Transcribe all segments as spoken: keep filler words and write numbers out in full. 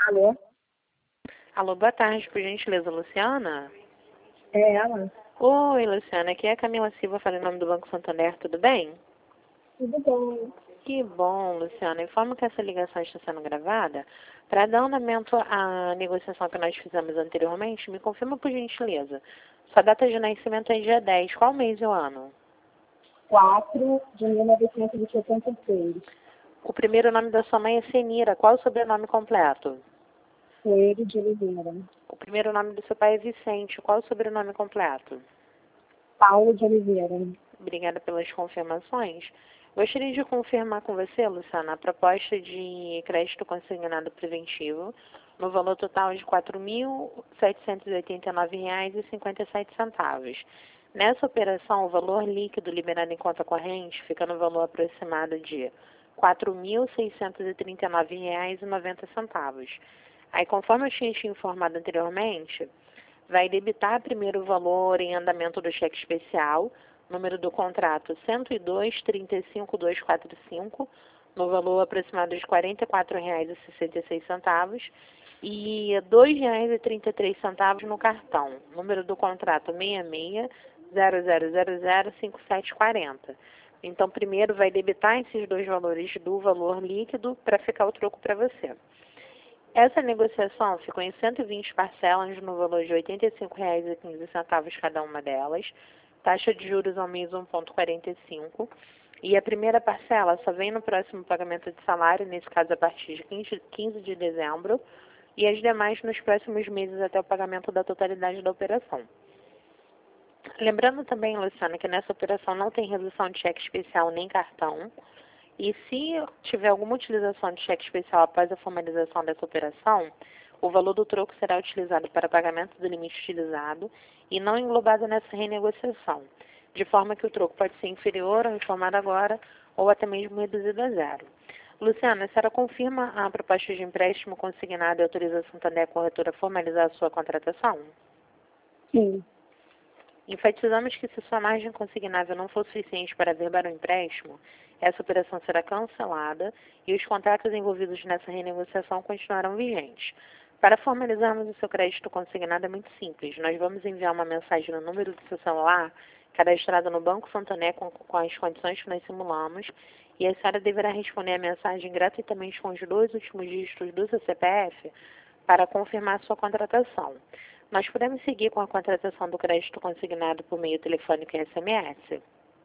Alô? Alô, boa tarde, por gentileza, Luciana? É ela? Oi, Luciana, aqui é a Camila Silva, falando em nome do Banco Santander, tudo bem? Tudo bom? Que bom, Luciana. Informo que essa ligação está sendo gravada. Para dar andamento à negociação que nós fizemos anteriormente, me confirma por gentileza. Sua data de nascimento é dia dez, qual mês e o ano? quatro de mil novecentos e setenta e seis. O primeiro nome da sua mãe é Senira, qual o sobrenome completo? Coelho de Oliveira. O primeiro nome do seu pai é Vicente, qual o sobrenome completo? Paulo de Oliveira. Obrigada pelas confirmações. Gostaria de confirmar com você, Luciana, a proposta de crédito consignado preventivo no valor total de quatro mil setecentos e oitenta e nove reais e cinquenta e sete centavos. Nessa operação, o valor líquido liberado em conta corrente fica no valor aproximado de quatro mil seiscentos e trinta e nove reais e noventa centavos. Aí, conforme eu tinha te informado anteriormente, vai debitar primeiro o valor em andamento do cheque especial, número do contrato cento e dois, trinta e cinco, duzentos e quarenta e cinco, no valor aproximado de quarenta e quatro reais e sessenta e seis centavos, e dois reais e trinta e três centavos no cartão, número do contrato seis seis zero zero zero zero cinco sete quatro zero. Então, primeiro vai debitar esses dois valores do valor líquido para ficar o troco para você. Essa negociação ficou em cento e vinte parcelas no valor de oitenta e cinco reais e quinze centavos cada uma delas, taxa de juros ao mês um vírgula quarenta e cinco, e a primeira parcela só vem no próximo pagamento de salário, nesse caso a partir de quinze de dezembro, e as demais nos próximos meses até o pagamento da totalidade da operação. Lembrando também, Luciana, que nessa operação não tem redução de cheque especial nem cartão. E se tiver alguma utilização de cheque especial após a formalização dessa operação, o valor do troco será utilizado para pagamento do limite utilizado e não englobado nessa renegociação, de forma que o troco pode ser inferior ao informado agora ou até mesmo reduzido a zero. Luciana, a senhora confirma a proposta de empréstimo consignado e autoriza a Santander Corretora a formalizar a sua contratação? Sim. Enfatizamos que se sua margem consignável não for suficiente para averbar o empréstimo, essa operação será cancelada e os contratos envolvidos nessa renegociação continuarão vigentes. Para formalizarmos o seu crédito consignado é muito simples. Nós vamos enviar uma mensagem no número do seu celular, cadastrado no Banco Santander com, com as condições que nós simulamos, e a senhora deverá responder a mensagem gratuitamente com os dois últimos dígitos do seu C P F para confirmar sua contratação. Nós podemos seguir com a contratação do crédito consignado por meio telefônico e S M S?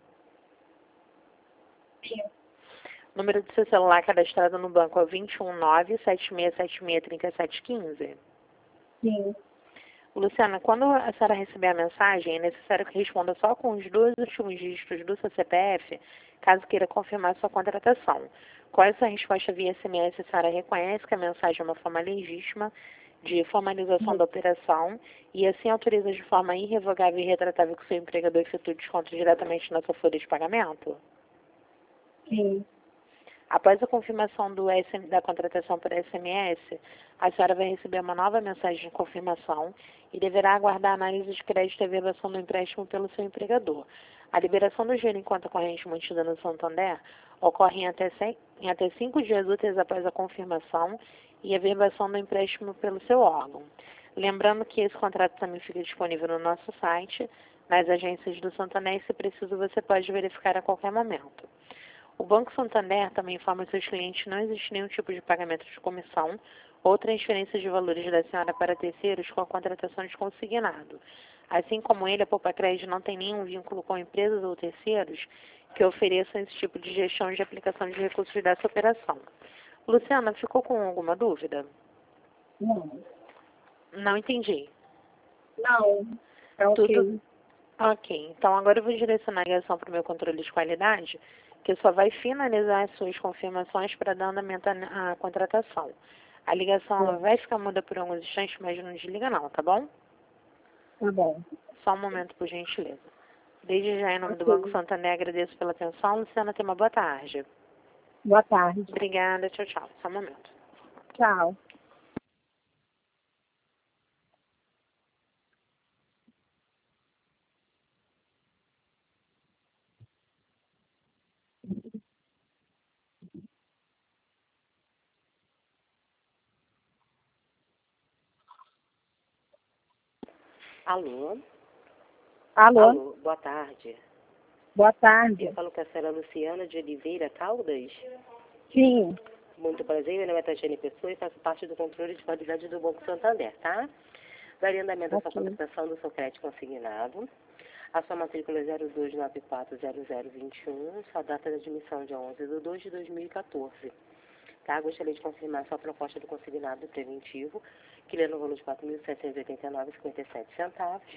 Sim. O número do seu celular cadastrado no banco é vinte e um, nove, sete seis sete seis, três sete um cinco? Sim. Luciana, quando a senhora receber a mensagem, é necessário que responda só com os dois últimos dígitos do seu C P F, caso queira confirmar sua contratação. Com essa resposta via S M S, a senhora reconhece que a mensagem é uma forma legítima de formalização Sim. da operação e assim autoriza de forma irrevogável e retratável que o seu empregador efetue desconto diretamente na sua folha de pagamento? Sim. Após a confirmação do S M, da contratação por S M S, a senhora vai receber uma nova mensagem de confirmação e deverá aguardar a análise de crédito e averbação do empréstimo pelo seu empregador. A liberação do dinheiro em conta corrente mantida no Santander ocorre em até, cem, em até cinco dias úteis após a confirmação e a averbação do empréstimo pelo seu órgão. Lembrando que esse contrato também fica disponível no nosso site, nas agências do Santander, e se preciso você pode verificar a qualquer momento. O Banco Santander também informa aos seus clientes que não existe nenhum tipo de pagamento de comissão ou transferência de valores da senhora para terceiros com a contratação de consignado. Assim como ele, a Poupa Crédito não tem nenhum vínculo com empresas ou terceiros que ofereçam esse tipo de gestão de aplicação de recursos dessa operação. Luciana, ficou com alguma dúvida? Não. Não entendi. Não. É ok. Tudo ok. Então agora eu vou direcionar a ligação para o meu controle de qualidade, que só vai finalizar as suas confirmações para dar andamento à, à contratação. A ligação ela Sim. vai ficar muda por alguns instantes, mas não desliga não, tá bom? Tá bom. Só um momento, por gentileza. Desde já, em nome do Ok. Banco Santander, agradeço pela atenção. Luciana, tenha uma boa tarde. Boa tarde. Obrigada, tchau, tchau. Só um momento. Tchau. Alô? Alô? Alô, boa tarde. Boa tarde. Eu falo com a senhora Luciana de Oliveira Caldas. Sim. Muito prazer, meu nome é Tatiane Pessoa e faço parte do controle de qualidade do Banco Santander, tá? Daria andamento da sua Ok. contratação do seu crédito consignado. A sua matrícula é zero dois nove quatro zero zero dois um, sua data de admissão de onze de dois de dois mil e quatorze. Tá? Gostaria de confirmar sua proposta do consignado preventivo, que lê no valor de quatro mil setecentos e oitenta e nove reais e cinquenta e sete centavos.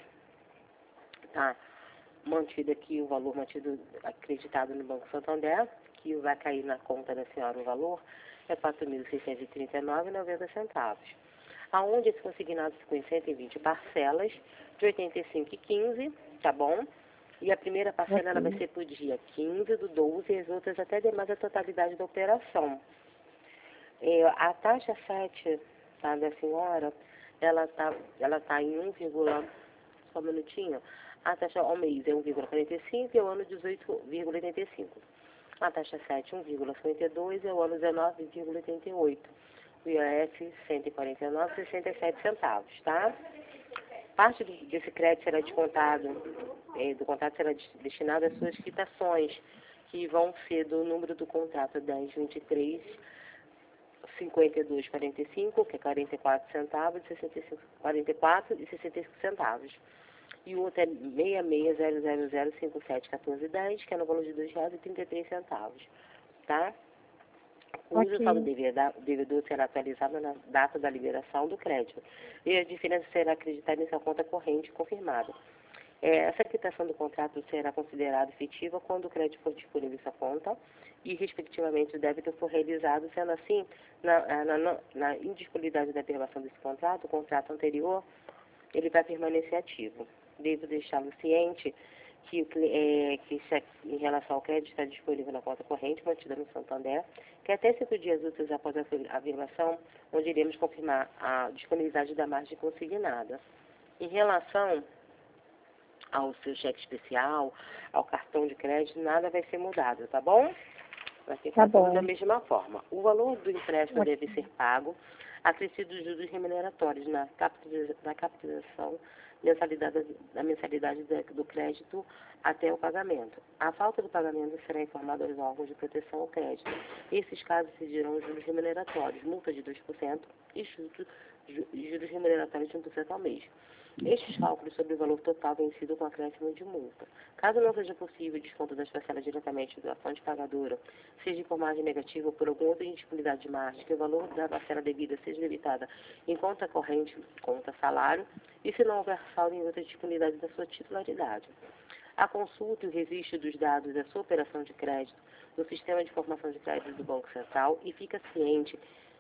Tá? Mantido aqui o valor mantido acreditado no Banco Santander, que vai cair na conta da senhora o valor, é quatro mil seiscentos e trinta e nove reais e noventa centavos. Aonde esse consignado ficou em cento e vinte parcelas de oitenta e cinco reais e quinze centavos, tá bom? E a primeira parcela ela vai ser para o dia quinze do doze e as outras até demais a totalidade da operação. É, a taxa sete, tá, da senhora, ela está ela tá em um, só um minutinho, a taxa ao mês é um vírgula quarenta e cinco e ao ano dezoito vírgula oitenta e cinco. A taxa sete, um vírgula cinquenta e dois e ao ano dezenove vírgula oitenta e oito. O I O F, cento e quarenta e nove reais e sessenta e sete centavos, tá? Parte desse crédito será descontado, eh, do contrato será destinado às suas quitações, que vão ser do número do contrato dez vinte e três, cinquenta e dois, quarenta e cinco, que é quarenta e quatro centavos, sessenta e cinco, quarenta e quatro e sessenta e cinco centavos. E o outro é seis seis zero zero zero cinco sete um quatro um zero, que é no valor de dois reais e trinta e três centavos, tá? Cujo Ok. saldo devedor será atualizado na data da liberação do crédito. E a diferença será acreditada em sua conta corrente confirmada. É, essa quitação do contrato será considerada efetiva quando o crédito for disponível em sua conta e, respectivamente, o débito for realizado. Sendo assim, na, na, na, na indisponibilidade da aprovação desse contrato, o contrato anterior, ele vai permanecer ativo. Devo deixá-lo ciente que, é, que se, em relação ao crédito está disponível na conta corrente mantida no Santander, que até cinco dias úteis após a afirmação, onde iremos confirmar a disponibilidade da margem consignada. Em relação ao seu cheque especial, ao cartão de crédito, nada vai ser mudado, tá bom? Vai ficar Tá bom. tudo da mesma forma. O valor do empréstimo Ok. deve ser pago acrescido dos juros remuneratórios na capitaliza- na capitalização mensalidade, da mensalidade do crédito até o pagamento. A falta do pagamento será informada aos órgãos de proteção ao crédito. Esses casos incidirão os juros remuneratórios, multa de dois por cento e juros, ju- juros remuneratórios de um por cento ao mês. Estes cálculos sobre o valor total vencido com acréscimo de multa. Caso não seja possível o desconto das parcelas diretamente da fonte pagadora, seja por margem negativa ou por alguma outra indisponibilidade de margem, que o valor da parcela devida seja debitada em conta corrente, conta salário, e se não houver saldo em outra disponibilidade da sua titularidade. A consulta e o registro dos dados da sua operação de crédito no Sistema de Informação de Crédito do Banco Central e fica ciente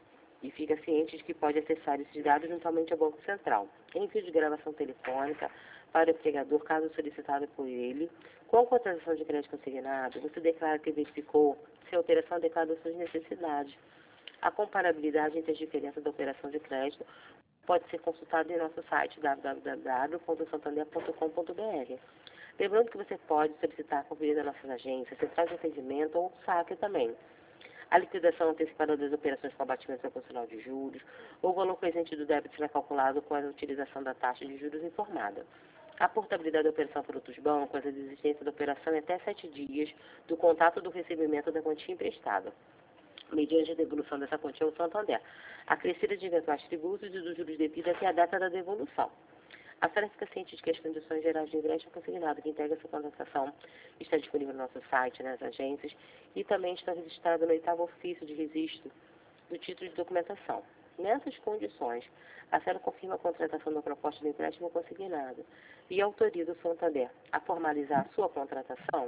e fica ciente de que pode acessar esses dados juntamente ao Banco Central. Envio de gravação telefônica para o empregador, caso solicitado por ele. Com a contratação de crédito consignado, você declara que verificou se a operação adequada às suas necessidades. A comparabilidade entre as diferenças da operação de crédito pode ser consultada em nosso site w w w ponto santander ponto com ponto b r. Lembrando que você pode solicitar a conferência das nossas agências, centrais de atendimento ou saque também. A liquidação antecipada das operações com abatimento proporcional de juros, ou o valor presente do débito será calculado com a utilização da taxa de juros informada. A portabilidade da operação por outros bancos, a desistência da operação em até sete dias do contato do recebimento da quantia emprestada, mediante a devolução dessa quantia ao Santander, acrescida de eventuais tributos e dos juros devidos até a data da devolução. A senhora fica ciente de que as condições gerais de empréstimo consignado que integra essa contratação está disponível no nosso site, nas agências, e também está registrado no oitavo ofício de registro do título de documentação. Nessas condições, a senhora confirma a contratação da proposta de empréstimo consignado e autoriza o Santander a formalizar a sua contratação?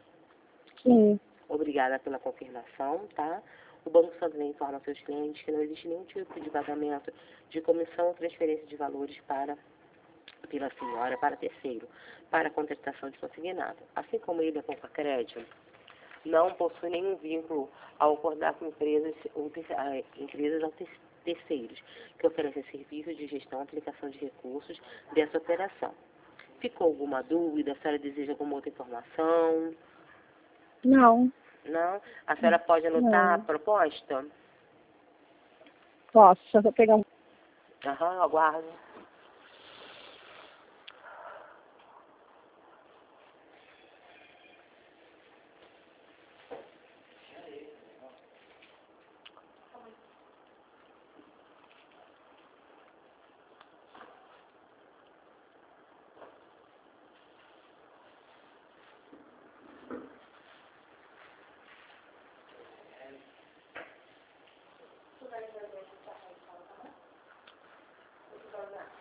Sim. Obrigada pela confirmação, tá? O Banco Santander informa aos seus clientes que não existe nenhum tipo de pagamento de comissão ou transferência de valores para pela senhora para terceiro, para a contratação de consignado. Assim como ele é pouca crédito, não possui nenhum vínculo ao acordar com empresas ou ter, ah, empresas ou ter, terceiros que oferecem serviços de gestão e aplicação de recursos dessa operação. Ficou alguma dúvida? A senhora deseja alguma outra informação? Não. Não? A senhora pode anotar Não. a proposta? Posso, só vou pegar um. Aham, aguardo.